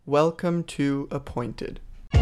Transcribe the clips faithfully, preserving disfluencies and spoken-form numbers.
Welcome to Appointed.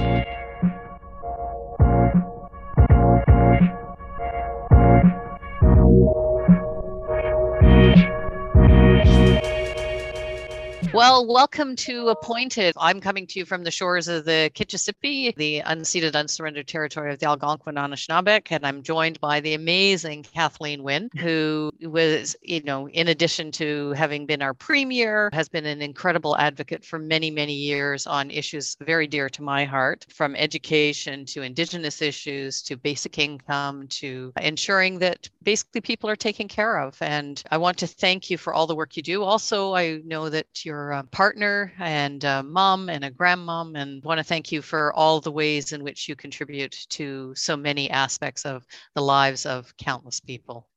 Well, welcome to Appointed. I'm coming to you from the shores of the Kitchissippi, the unceded, unsurrendered territory of the Algonquin Anishinaabeg, and I'm joined by the amazing Kathleen Wynne, who was, you know, in addition to having been our premier, has been an incredible advocate for many, many years on issues very dear to my heart, from education to Indigenous issues to basic income to ensuring that basically people are taken care of. And I want to thank you for all the work you do. Also, I know that you're a partner and a mom and a grandmom, and want to thank you for all the ways in which you contribute to so many aspects of the lives of countless people.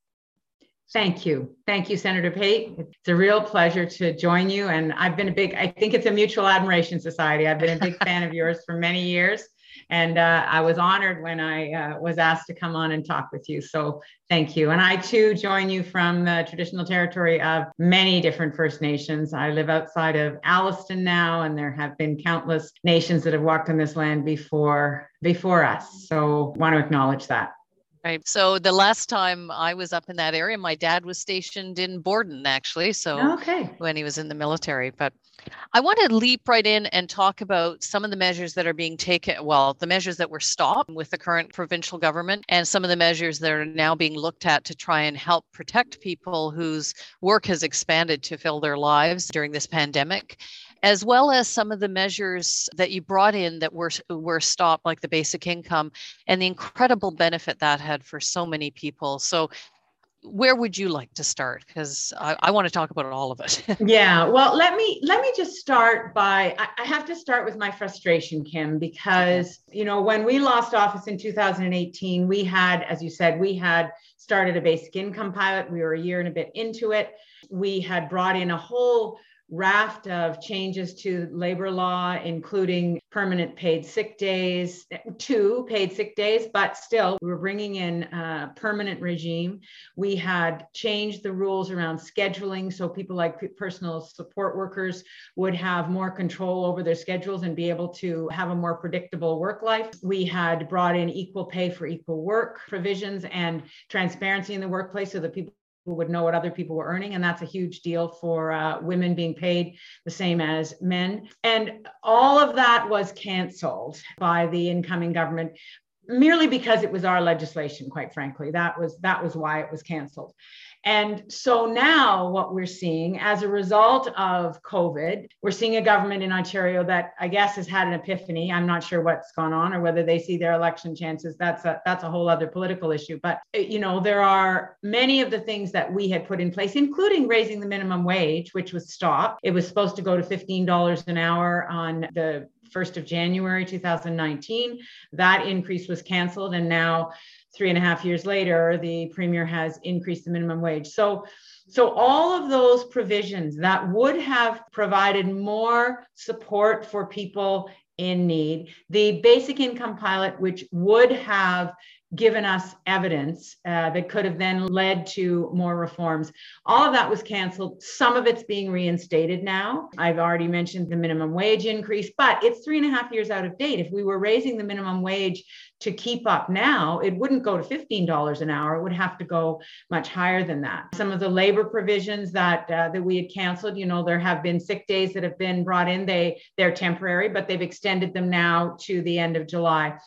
Thank you. Thank you, Senator Pate. It's a real pleasure to join you. And I've been a big, I think it's a mutual admiration society. I've been a big fan of yours for many years. And uh, I was honored when I uh, was asked to come on and talk with you. So thank you. And I too join you from the traditional territory of many different First Nations. I live outside of Alliston now, and there have been countless nations that have walked on this land before, before us. So I want to acknowledge that. Right. So the last time I was up in that area, my dad was stationed in Borden, actually. So okay. When he was in the military. But I want to leap right in and talk about some of the measures that are being taken. Well, the measures that were stopped with the current provincial government, and some of the measures that are now being looked at to try and help protect people whose work has expanded to fill their lives during this pandemic, as well as some of the measures that you brought in that were were stopped, like the basic income, and the incredible benefit that had for so many people. So where would you like to start? Because I, I want to talk about all of it. Yeah, well, let me let me just start by, I, I have to start with my frustration, Kim, because, you know, when we lost office in two thousand eighteen, we had, as you said, we had started a basic income pilot. We were a year and a bit into it. We had brought in a whole raft of changes to labor law, including permanent paid sick days, two paid sick days, but still we were bringing in a permanent regime. We had changed the rules around scheduling, so people like personal support workers would have more control over their schedules and be able to have a more predictable work life. We had brought in equal pay for equal work provisions and transparency in the workplace so that people would know what other people were earning. And that's a huge deal for uh, women being paid the same as men. And all of that was canceled by the incoming government, merely because it was our legislation, quite frankly. That was, that was why it was canceled. And so now what we're seeing as a result of COVID, we're seeing a government in Ontario that I guess has had an epiphany. I'm not sure what's gone on or whether they see their election chances. That's a, that's a whole other political issue. But, you know, there are many of the things that we had put in place, including raising the minimum wage, which was stopped. It was supposed to go to fifteen dollars an hour on the first of January, two thousand nineteen. That increase was canceled. And now three and a half years later, the premier has increased the minimum wage. So, so all of those provisions that would have provided more support for people in need, the basic income pilot, which would have given us evidence uh, that could have then led to more reforms. All of that was canceled. Some of it's being reinstated now. I've already mentioned the minimum wage increase, but it's three and a half years out of date. If we were raising the minimum wage to keep up now, it wouldn't go to fifteen dollars an hour. It would have to go much higher than that. Some of the labor provisions that uh, that we had canceled, you know, there have been sick days that have been brought in. They, they're temporary, but they've extended them now to the end of July.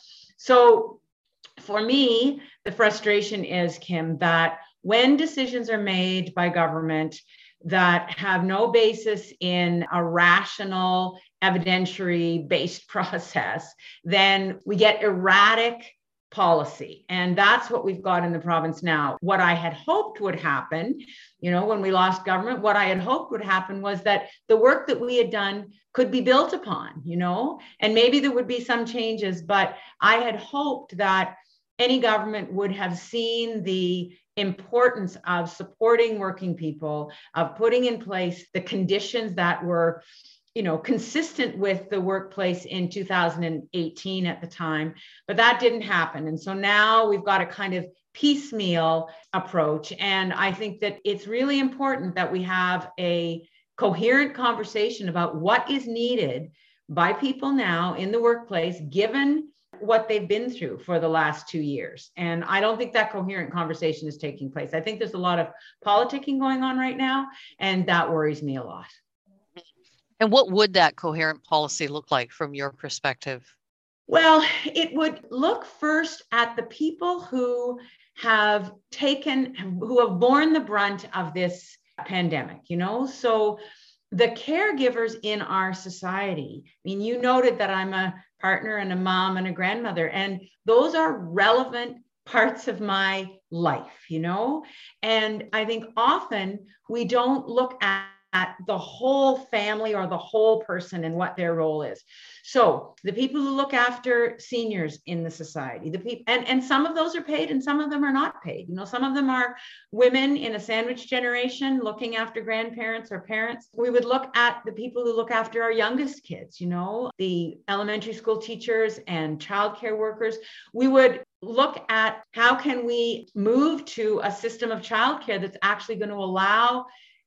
So for me, the frustration is, Kim, that when decisions are made by government that have no basis in a rational, evidentiary-based process, then we get erratic policy. And that's what we've got in the province now. What I had hoped would happen, you know, when we lost government, what I had hoped would happen was that the work that we had done could be built upon, you know, and maybe there would be some changes, but I had hoped that any government would have seen the importance of supporting working people, of putting in place the conditions that were, you know, consistent with the workplace in two thousand eighteen at the time, but that didn't happen. And so now we've got a kind of piecemeal approach. And I think that it's really important that we have a coherent conversation about what is needed by people now in the workplace, given what they've been through for the last two years. And I don't think that coherent conversation is taking place. I think there's a lot of politicking going on right now, and that worries me a lot. And what would that coherent policy look like from your perspective? Well, it would look first at the people who have taken, who have borne the brunt of this pandemic, you know? So the caregivers in our society, I mean, you noted that I'm a partner and a mom and a grandmother, and those are relevant parts of my life, you know? And I think often we don't look at at the whole family or the whole person and what their role is. So the people who look after seniors in the society, the people, and, and some of those are paid and some of them are not paid. You know, some of them are women in a sandwich generation looking after grandparents or parents. We would look at the people who look after our youngest kids, you know, the elementary school teachers and childcare workers. We would look at how can we move to a system of childcare that's actually going to allow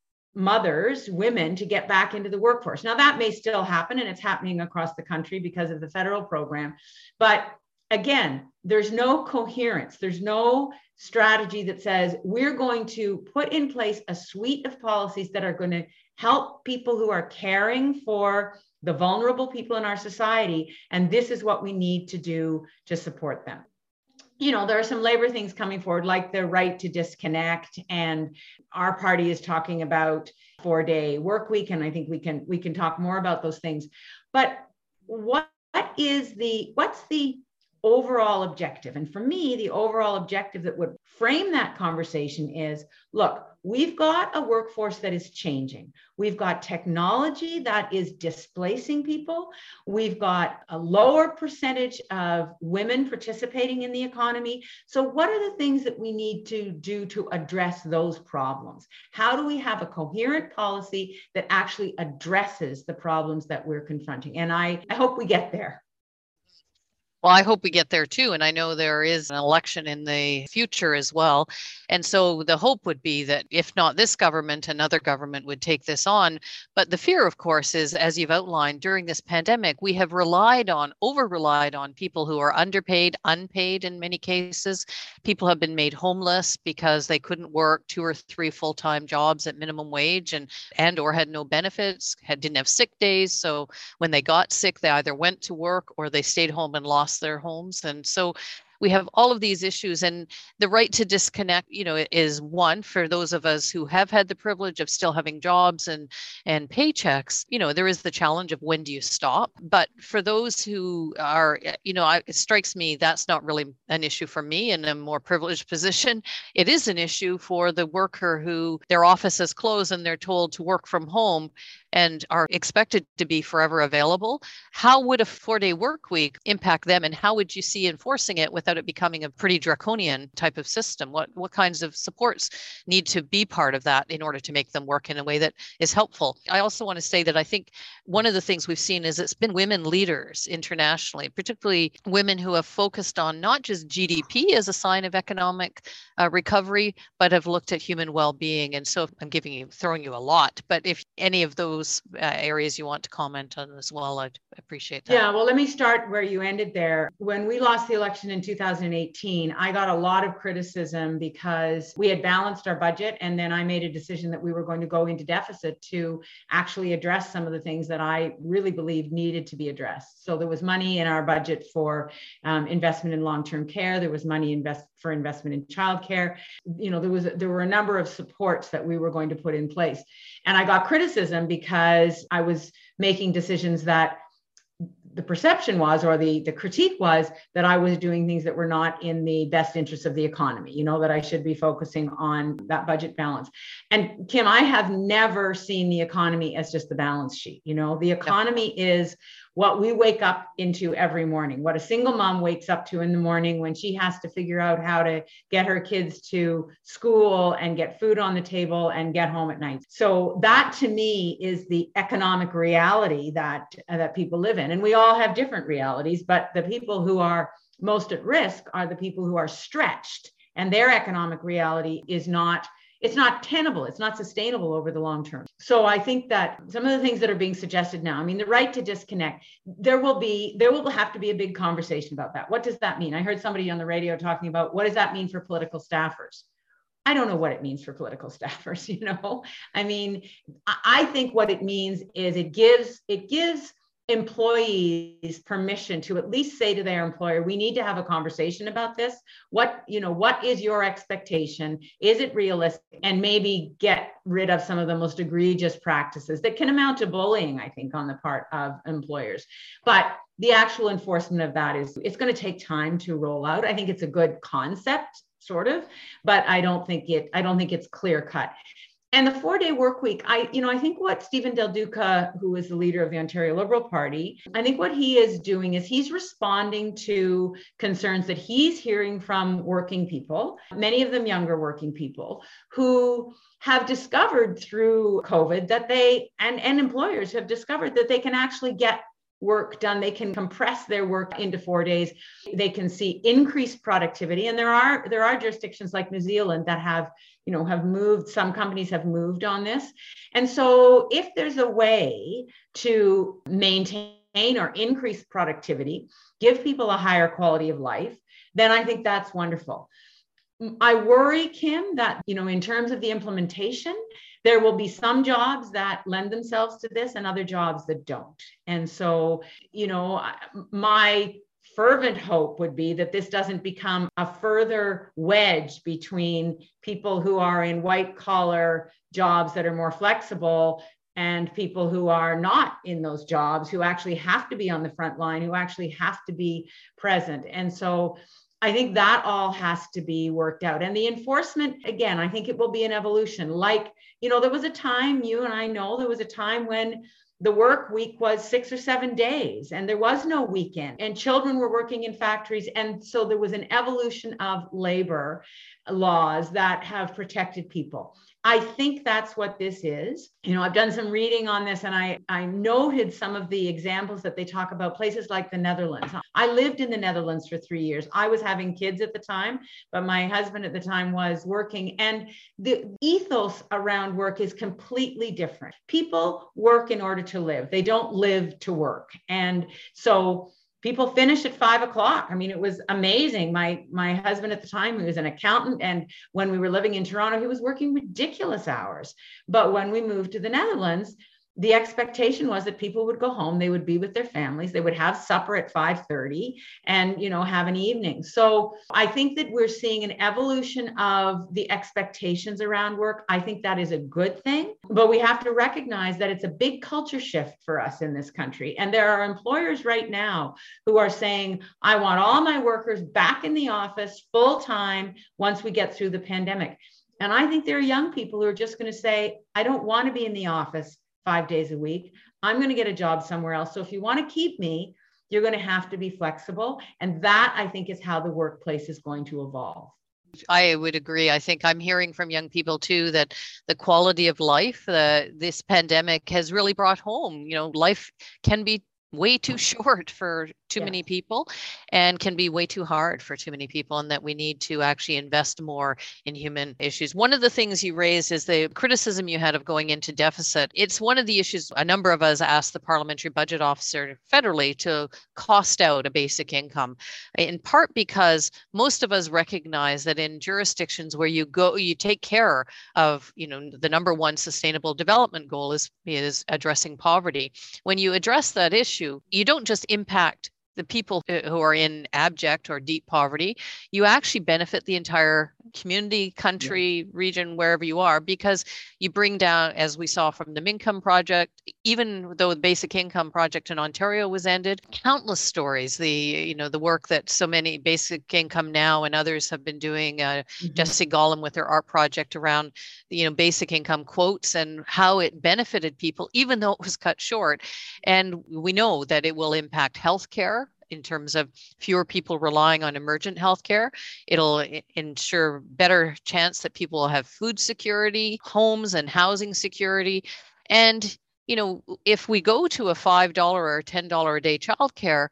mothers, women to get back into the workforce. Now that may still happen, and it's happening across the country because of the federal program. But again, there's no coherence. There's no strategy that says we're going to put in place a suite of policies that are going to help people who are caring for the vulnerable people in our society. And this is what we need to do to support them. You know, there are some labor things coming forward, like the right to disconnect. And our party is talking about four-day work week. And I think we can we can talk more about those things. But what is the what's the overall objective? And for me, the overall objective that would frame that conversation is, look, we've got a workforce that is changing. We've got technology that is displacing people. We've got a lower percentage of women participating in the economy. So what are the things that we need to do to address those problems? How do we have a coherent policy that actually addresses the problems that we're confronting? And I, I hope we get there. Well, I hope we get there too. And I know there is an election in the future as well. And so the hope would be that if not this government, another government would take this on. But the fear, of course, is, as you've outlined, during this pandemic, we have relied on, over-relied on people who are underpaid, unpaid in many cases. People have been made homeless because they couldn't work two or three full-time jobs at minimum wage and, and or had no benefits, had, didn't have sick days. So when they got sick, they either went to work or they stayed home and lost their homes. And so we have all of these issues, and the right to disconnect, you know, is one for those of us who have had the privilege of still having jobs and and paychecks. You know, there is the challenge of when do you stop? But for those who are, you know, I, it strikes me that's not really an issue for me in a more privileged position. It is an issue for the worker who their office is closed and they're told to work from home and are expected to be forever available. How would a four-day work week impact them, and how would you see enforcing it without it becoming a pretty draconian type of system? What what kinds of supports need to be part of that in order to make them work in a way that is helpful? I also want to say that I think one of the things we've seen is it's been women leaders internationally, particularly women who have focused on not just G D P as a sign of economic uh, recovery, but have looked at human well-being. And so I'm giving you, throwing you a lot, but if any of those Uh, areas you want to comment on as well, I'd appreciate that. Yeah, well, let me start where you ended there. When we lost the election in two thousand eighteen, I got a lot of criticism because we had balanced our budget, and then I made a decision that we were going to go into deficit to actually address some of the things that I really believed needed to be addressed. So there was money in our budget for um, investment in long-term care. There was money invest for investment in childcare. You know, there was there were a number of supports that we were going to put in place, and I got criticism because I was making decisions that the perception was, or the, the critique was, that I was doing things that were not in the best interest of the economy, you know, that I should be focusing on that budget balance. And Kim, I have never seen the economy as just the balance sheet. You know, the economy is what we wake up into every morning, what a single mom wakes up to in the morning when she has to figure out how to get her kids to school and get food on the table and get home at night. So that to me is the economic reality that, uh, that people live in. And we all have different realities, but the people who are most at risk are the people who are stretched, and their economic reality is not it's not tenable. It's not sustainable over the long term. So I think that some of the things that are being suggested now, I mean, the right to disconnect, there will be, there will have to be a big conversation about that. What does that mean? I heard somebody on the radio talking about what does that mean for political staffers? I don't know what it means for political staffers, you know? I mean, I think what it means is it gives, it gives employees permission to at least say to their employer, we need to have a conversation about this. What, you know, what is your expectation? Is it realistic? And maybe get rid of some of the most egregious practices that can amount to bullying, I think, on the part of employers. But the actual enforcement of that is, it's going to take time to roll out. I think it's a good concept, sort of, but I don't think it, I don't think it's clear cut. And the four-day work week, I, you know, I think what Stephen Del Duca, who is the leader of the Ontario Liberal Party, I think what he is doing is he's responding to concerns that he's hearing from working people, many of them younger working people, who have discovered through COVID that they, and, and employers have discovered that they can actually get work done. They can compress their work into four days. They can see increased productivity. And there are there are jurisdictions like New Zealand that have, you know, have moved, some companies have moved on this. And so if there's a way to maintain or increase productivity, give people a higher quality of life, then I think that's wonderful. I worry, Kim, that, you know, in terms of the implementation, there will be some jobs that lend themselves to this and other jobs that don't. And so, you know, my fervent hope would be that this doesn't become a further wedge between people who are in white collar jobs that are more flexible and people who are not in those jobs, who actually have to be on the front line, who actually have to be present. And so I think that all has to be worked out. And the enforcement, again, I think it will be an evolution. Like, you know, there was a time, you and I know, there was a time when the work week was six or seven days and there was no weekend and children were working in factories. And so there was an evolution of labor laws that have protected people. I think that's what this is. You know, I've done some reading on this and I, I noted some of the examples that they talk about, places like the Netherlands. I lived in the Netherlands for three years. I was having kids at the time, but my husband at the time was working. And the ethos around work is completely different. People work in order to live. They don't live to work. And so people finish at five o'clock. I mean, it was amazing. My, my husband at the time, he was an accountant. And when we were living in Toronto, he was working ridiculous hours. But when we moved to the Netherlands, the expectation was that people would go home, they would be with their families, they would have supper at five thirty and, you know, have an evening. So I think that we're seeing an evolution of the expectations around work. I think that is a good thing, but we have to recognize that it's a big culture shift for us in this country. And there are employers right now who are saying, I want all my workers back in the office full time once we get through the pandemic. And I think there are young people who are just going to say, I don't want to be in the office five days a week. I'm going to get a job somewhere else. So if you want to keep me, you're going to have to be flexible. And that, I think, is how the workplace is going to evolve. I would agree. I think I'm hearing from young people too that the quality of life, uh, this pandemic has really brought home. You know, life can be way too short for too yeah. many people and can be way too hard for too many people, and that we need to actually invest more in human issues. One of the things you raised is the criticism you had of going into deficit. It's one of the issues a number of us asked the parliamentary budget officer federally to cost out a basic income, in part because most of us recognize that in jurisdictions where you go, you take care of, you know, the number one sustainable development goal is, is addressing poverty. When you address that issue, you don't just impact the people who are in abject or deep poverty, you actually benefit the entire community, country, yeah. region, wherever you are, because you bring down, as we saw from the Mincome Project, even though the Basic Income Project in Ontario was ended, countless stories, the, you know, the work that so many Basic Income Now and others have been doing, uh, mm-hmm. Jesse Gollum with their art project around, you know, basic income quotes and how it benefited people, even though it was cut short. And we know that it will impact healthcare in terms of fewer people relying on emergent healthcare. It'll ensure better chance that people will have food security, homes and housing security. And, you know, if we go to a five dollars or ten dollars a day childcare,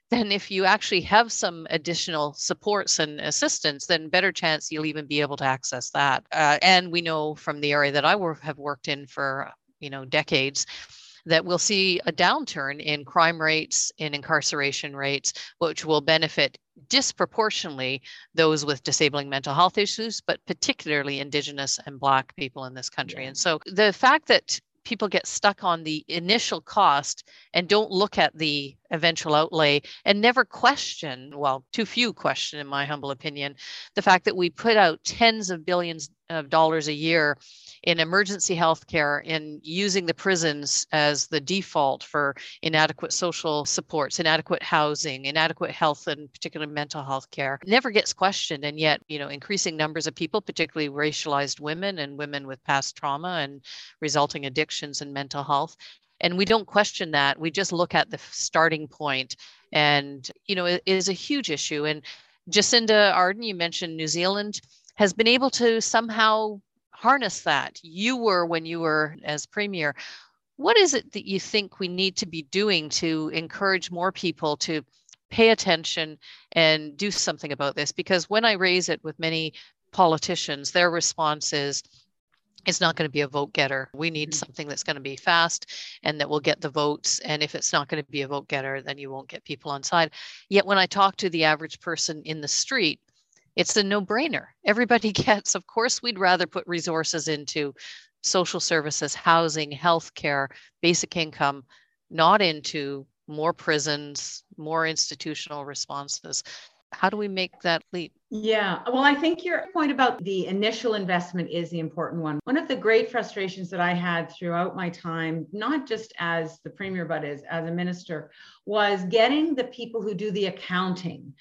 then if you actually have some additional supports and assistance, then better chance you'll even be able to access that. Uh, and we know from the area that I work, have worked in for, you know, decades, that we'll see a downturn in crime rates, in incarceration rates, which will benefit disproportionately those with disabling mental health issues, but particularly Indigenous and Black people in this country. Yeah. And so the fact that people get stuck on the initial cost and don't look at the eventual outlay and never question, well, too few question, in my humble opinion, the fact that we put out tens of billions of dollars a year in emergency health care, in using the prisons as the default for inadequate social supports, inadequate housing, inadequate health, and particularly mental health care, never gets questioned. And yet, you know, increasing numbers of people, particularly racialized women and women with past trauma and resulting addictions and mental health. And we don't question that. We just look at the starting point, and, you know, it is a huge issue. And Jacinda Ardern, you mentioned New Zealand, has been able to somehow harness that. You were, when you were as premier, what is it that you think we need to be doing to encourage more people to pay attention and do something about this? Because when I raise it with many politicians, their response is, it's not going to be a vote getter. We need something that's going to be fast and that will get the votes. And if it's not going to be a vote getter, then you won't get people on side. Yet when I talk to the average person in the street, it's a no-brainer. Everybody gets, of course, we'd rather put resources into social services, housing, healthcare, basic income, not into more prisons, more institutional responses. How do we make that leap? Yeah, well, I think your point about the initial investment is the important one. One of the great frustrations that I had throughout my time, not just as the premier, but as, as a minister, was getting the people who do the accounting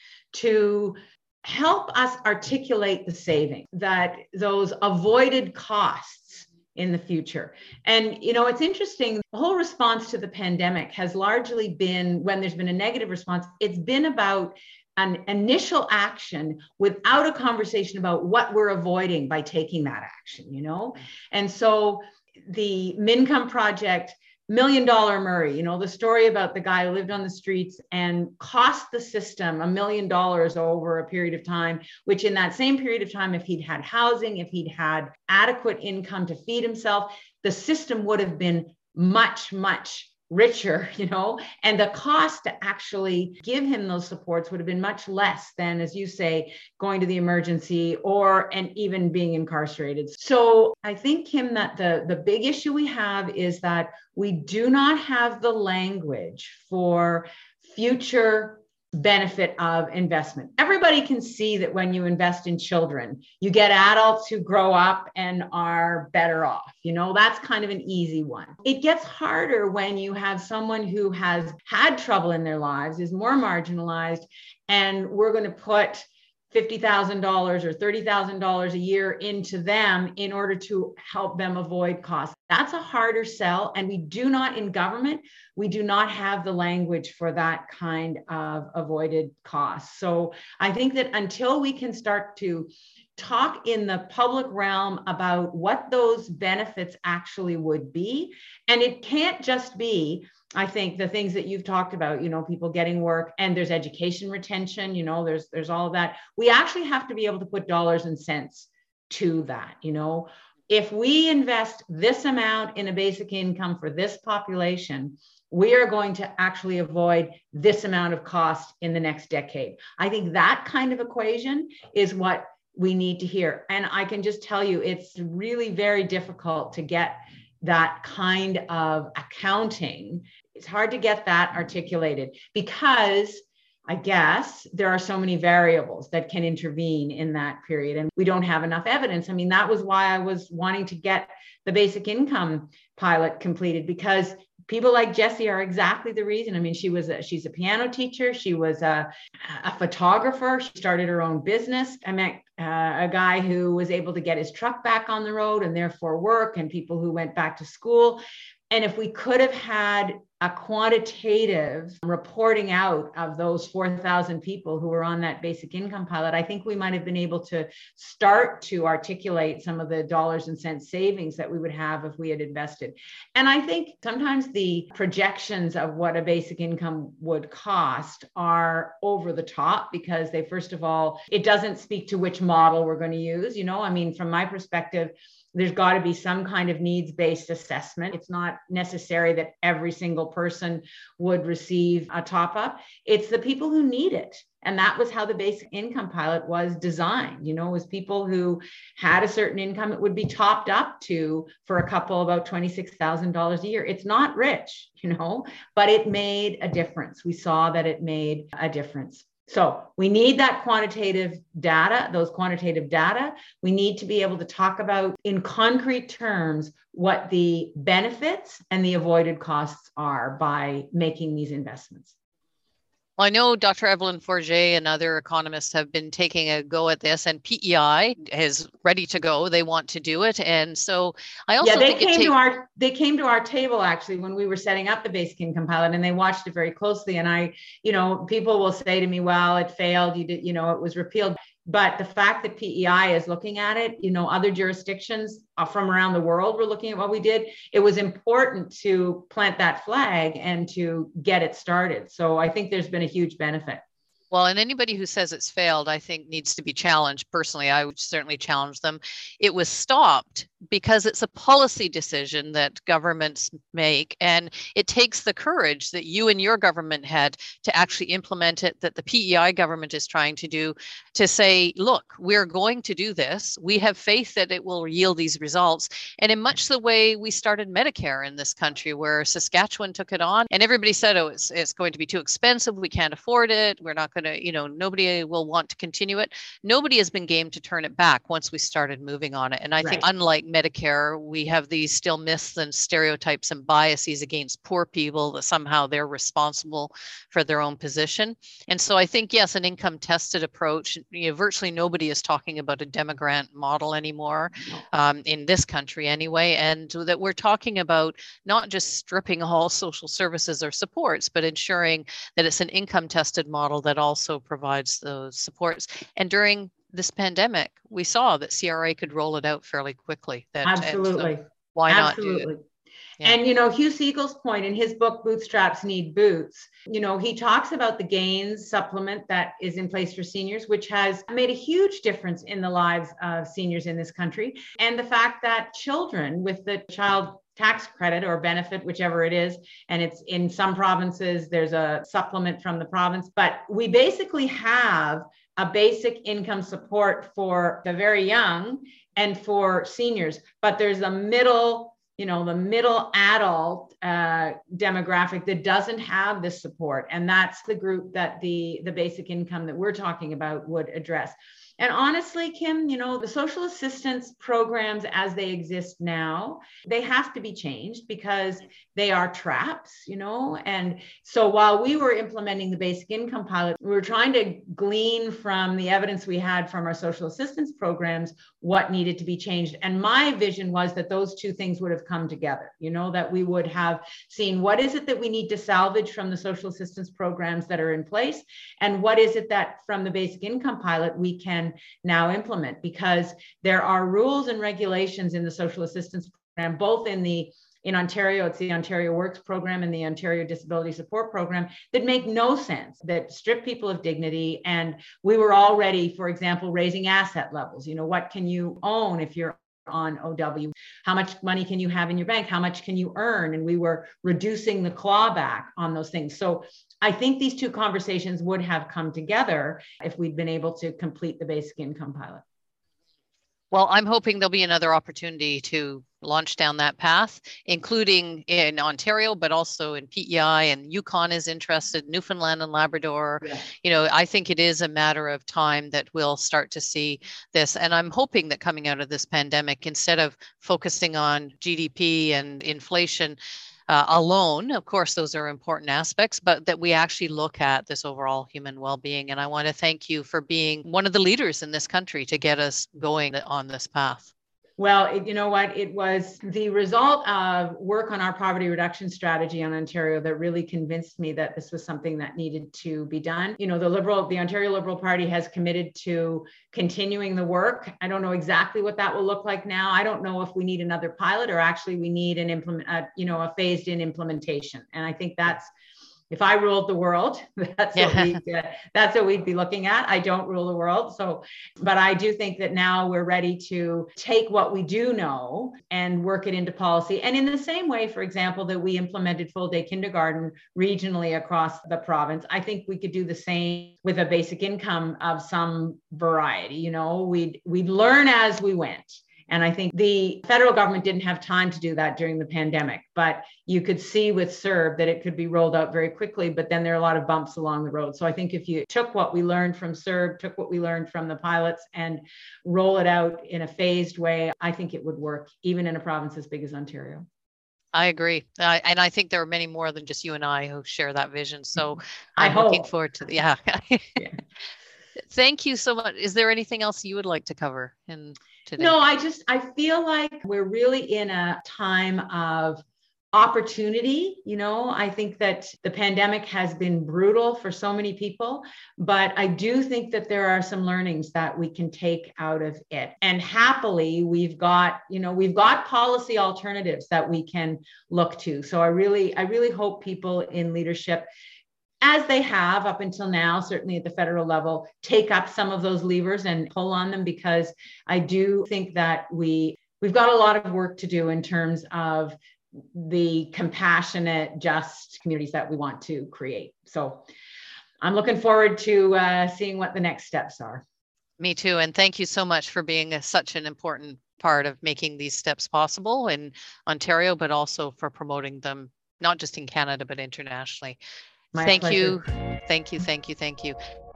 to help us articulate the saving, that those avoided costs in the future. And, you know, it's interesting, the whole response to the pandemic has largely been, when there's been a negative response, it's been about an initial action without a conversation about what we're avoiding by taking that action, you know? And so the Mincome Project, Million Dollar Murray, you know, the story about the guy who lived on the streets and cost the system a million dollars over a period of time, which in that same period of time, if he'd had housing, if he'd had adequate income to feed himself, the system would have been much, much richer, you know, and the cost to actually give him those supports would have been much less than, as you say, going to the emergency or and even being incarcerated. So I think, Kim, that the, the big issue we have is that we do not have the language for future benefit of investment. Everybody can see that when you invest in children, you get adults who grow up and are better off. You know, that's kind of an easy one. It gets harder when you have someone who has had trouble in their lives, is more marginalized, and we're going to put fifty thousand dollars or thirty thousand dollars a year into them in order to help them avoid costs. That's a harder sell. And we do not, in government, we do not have the language for that kind of avoided costs. So I think that until we can start to talk in the public realm about what those benefits actually would be, and it can't just be, I think, the things that you've talked about, you know, people getting work, and there's education retention, you know, there's there's all of that. We actually have to be able to put dollars and cents to that, you know. If we invest this amount in a basic income for this population, we are going to actually avoid this amount of cost in the next decade. I think that kind of equation is what we need to hear. And I can just tell you, it's really very difficult to get that kind of accounting. It's hard to get that articulated because I guess there are so many variables that can intervene in that period, and we don't have enough evidence. I mean, that was why I was wanting to get the basic income pilot completed, because people like Jessie are exactly the reason. I mean, she was a, she's a piano teacher. She was a, a photographer. She started her own business. I met uh, a guy who was able to get his truck back on the road and therefore work, and people who went back to school. And if we could have had a quantitative reporting out of those four thousand people who were on that basic income pilot, I think we might have been able to start to articulate some of the dollars and cents savings that we would have if we had invested. And I think sometimes the projections of what a basic income would cost are over the top, because they, first of all, it doesn't speak to which model we're going to use. You know, I mean, from my perspective, there's got to be some kind of needs-based assessment. It's not necessary that every single person would receive a top-up. It's the people who need it. And that was how the basic income pilot was designed. You know, it was people who had a certain income, it would be topped up to for a couple about twenty-six thousand dollars a year. It's not rich, you know, but it made a difference. We saw that it made a difference. So we need that quantitative data, those quantitative data. We need to be able to talk about in concrete terms what the benefits and the avoided costs are by making these investments. Well, I know Doctor Evelyn Forget and other economists have been taking a go at this, and P E I is ready to go. They want to do it, and so I also yeah, they think came it ta- to our they came to our table actually when we were setting up the basic income pilot, and they watched it very closely. And I, you know, people will say to me, "Well, it failed. You did, you know, it was repealed." But the fact that P E I is looking at it, you know, other jurisdictions from around the world were looking at what we did. It was important to plant that flag and to get it started. So I think there's been a huge benefit. Well, and anybody who says it's failed, I think needs to be challenged. Personally, I would certainly challenge them. It was stopped because it's a policy decision that governments make, and it takes the courage that you and your government had to actually implement it, that the P E I government is trying to do, to say, look, we're going to do this. We have faith that it will yield these results. And in much the way we started Medicare in this country, where Saskatchewan took it on and everybody said, oh, it's, it's going to be too expensive. We can't afford it. We're not going to, you know, nobody will want to continue it. Nobody has been game to turn it back once we started moving on it. And I right. think unlike Medicare, we have these still myths and stereotypes and biases against poor people that somehow they're responsible for their own position. And so I think, yes, an income tested approach, you know, virtually nobody is talking about a Demogrant model anymore um, in this country anyway. And that we're talking about not just stripping all social services or supports, but ensuring that it's an income tested model that also provides those supports. And during this pandemic, we saw that C R A could roll it out fairly quickly. That, Absolutely. So why Absolutely. not do it? Yeah. And, you know, Hugh Siegel's point in his book, Bootstraps Need Boots, you know, he talks about the gains supplement that is in place for seniors, which has made a huge difference in the lives of seniors in this country. And the fact that children with the child tax credit or benefit, whichever it is, and it's in some provinces, there's a supplement from the province, but we basically have a basic income support for the very young and for seniors, but there's a middle, you know, the middle adult uh, demographic that doesn't have this support. And that's the group that the, the basic income that we're talking about would address. And honestly, Kim, you know, the social assistance programs as they exist now, they have to be changed because they are traps, you know. And so while we were implementing the basic income pilot, we were trying to glean from the evidence we had from our social assistance programs what needed to be changed. And my vision was that those two things would have come together, you know, that we would have seen what is it that we need to salvage from the social assistance programs that are in place, and what is it that from the basic income pilot we can now implement, because there are rules and regulations in the social assistance program, both in the in Ontario, it's the Ontario Works program and the Ontario Disability Support Program, that make no sense, that strip people of dignity. And we were already, for example, raising asset levels. You know, what can you own if you're on O W? How much money can you have in your bank? How much can you earn? And we were reducing the clawback on those things. So I think these two conversations would have come together if we'd been able to complete the basic income pilot. Well, I'm hoping there'll be another opportunity to launch down that path, including in Ontario, but also in P E I, and Yukon is interested, Newfoundland and Labrador. Yeah. You know, I think it is a matter of time that we'll start to see this. And I'm hoping that coming out of this pandemic, instead of focusing on G D P and inflation Uh, alone, of course, those are important aspects, but that we actually look at this overall human well-being. And I want to thank you for being one of the leaders in this country to get us going on this path. Well, it, you know what? It was the result of work on our poverty reduction strategy in Ontario that really convinced me that this was something that needed to be done. You know, the Liberal, the Ontario Liberal Party has committed to continuing the work. I don't know exactly what that will look like now. I don't know if we need another pilot or actually we need an implement, uh, you know, a phased in implementation. And I think that's, if I ruled the world, that's yeah. what we uh, that's what we'd be looking at. I don't rule the world, so but I do think that now we're ready to take what we do know and work it into policy. And in the same way, for example, that we implemented full day kindergarten regionally across the province, I think we could do the same with a basic income of some variety. You know, we'd we'd learn as we went. And I think the federal government didn't have time to do that during the pandemic, but you could see with C E R B that it could be rolled out very quickly, but then there are a lot of bumps along the road. So I think if you took what we learned from C E R B, took what we learned from the pilots and roll it out in a phased way, I think it would work even in a province as big as Ontario. I agree. I, and I think there are many more than just you and I who share that vision. So I'm I looking forward to, yeah. yeah. Thank you so much. Is there anything else you would like to cover in today? No, I just, I feel like we're really in a time of opportunity. You know, I think that the pandemic has been brutal for so many people, but I do think that there are some learnings that we can take out of it. And happily, we've got, you know, we've got policy alternatives that we can look to. So I really, I really hope people in leadership, as they have up until now, certainly at the federal level, take up some of those levers and pull on them, because I do think that we, we've got a lot of work to do in terms of the compassionate, just communities that we want to create. So I'm looking forward to uh, seeing what the next steps are. Me too. And thank you so much for being a, such an important part of making these steps possible in Ontario, but also for promoting them, not just in Canada, but internationally. My thank pleasure. you. Thank you. Thank you. Thank you.